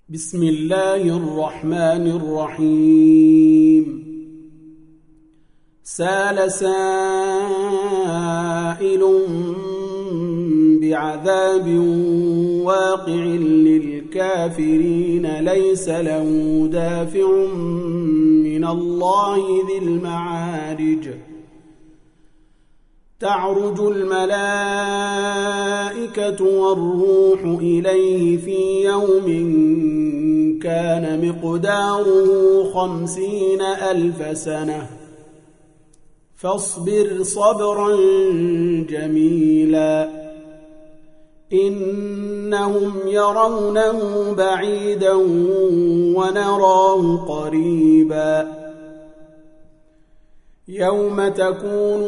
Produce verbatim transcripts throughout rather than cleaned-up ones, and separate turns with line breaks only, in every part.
بسم الله الرحمن الرحيم. سال سائل بعذاب واقع للكافرين ليس له دافع من الله ذي المعارج. تعرج الملائكة والروح إليه في يوم كان مقداره خمسين ألف سنة فاصبر صبرا جميلا إنهم يرونه بعيدا ونراه قريبا يوم تكون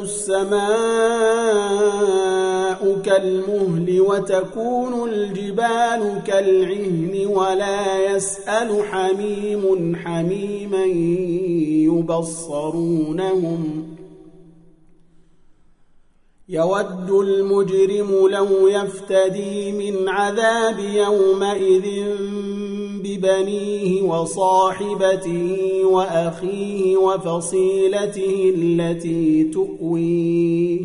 السماء كالمهل وتكون الجبال كالعهن ولا يسأل حميم حميما يبصرونهم يود المجرم لو يفتدي من عذاب يومئذ ببنيه وصاحبته وأخيه وفصيلته التي تؤويه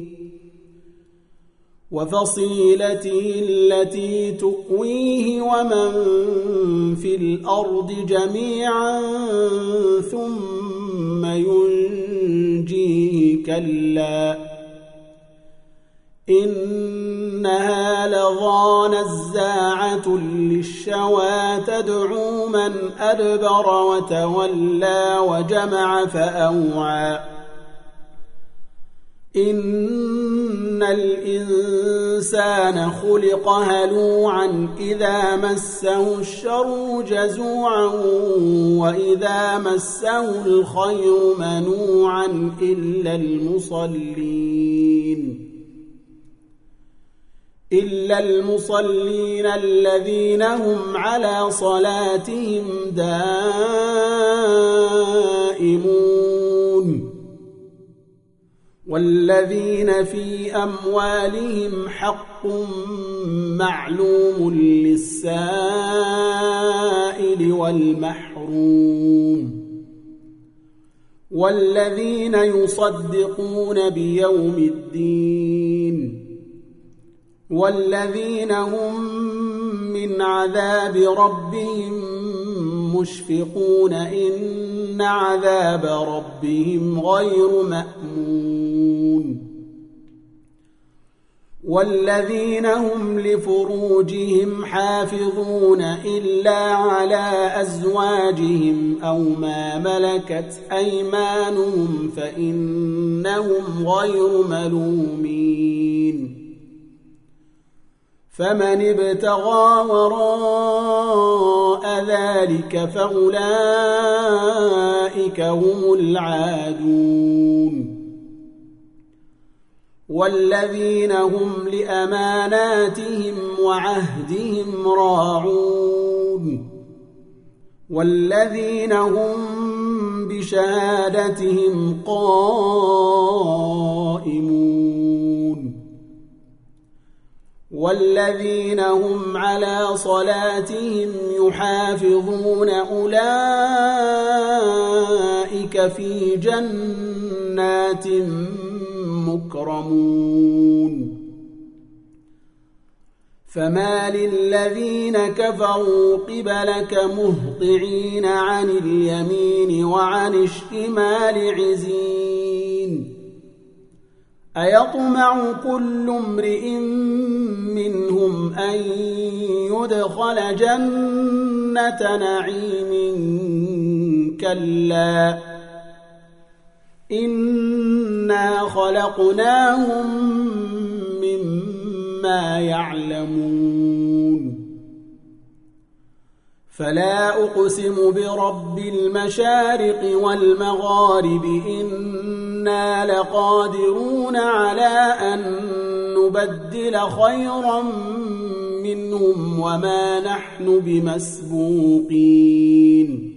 وفصيلته التي تؤويه ومن في الأرض جميعا ثم ينجيه كلا إنها لظى نزاعة للشوى تدعو من أدبر وتولى وجمع فأوعى إن الإنسان خلق هلوعا إذا مسه الشر جزوعا وإذا مسه الخير منوعا إلا المصلين إلا المصلين الذين هم على صلاتهم دائمون والذين في أموالهم حق معلوم للسائل والمحروم والذين يصدقون بيوم الدين والذين هم من عذاب ربهم مشفقون إن عذاب ربهم غير مأمون والذين هم لفروجهم حافظون إلا على أزواجهم أو ما ملكت أيمانهم فإنهم غير ملومين فمن ابتغى وراء ذلك فأولئك هم العادون والذين هم لأماناتهم وعهدهم راعون والذين هم بشهادتهم قائمون والذين هم على صلاتهم يحافظون أولئك في جنات مكرمون فما للذين كفروا قبلك مهطعين عن اليمين وعن الشمال عزين أيطمع كل امرئ منهم أن يدخل جنة نعيم كلا إنا خلقناهم مما يعلمون فلا أقسم برب المشارق والمغارب إنا لقادرون على أن نبدل خيرا منهم وما نحن بمسبوقين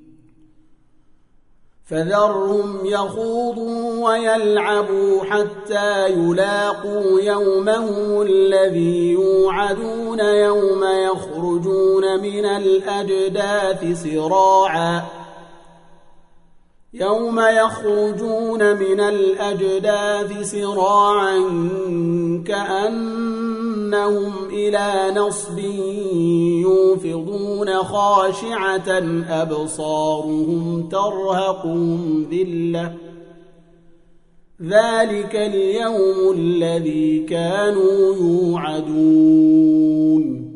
فذرهم يخوضوا ويلعبوا حتى يلاقوا يومهم الذي يوعدون يوم يخرجون من الأجداث سراعا يوم يخرجون من الأجداث سراعا كأنهم إلى نصب يوفضون خاشعة أبصارهم ترهقهم ذلة ذلك اليوم الذي كانوا يوعدون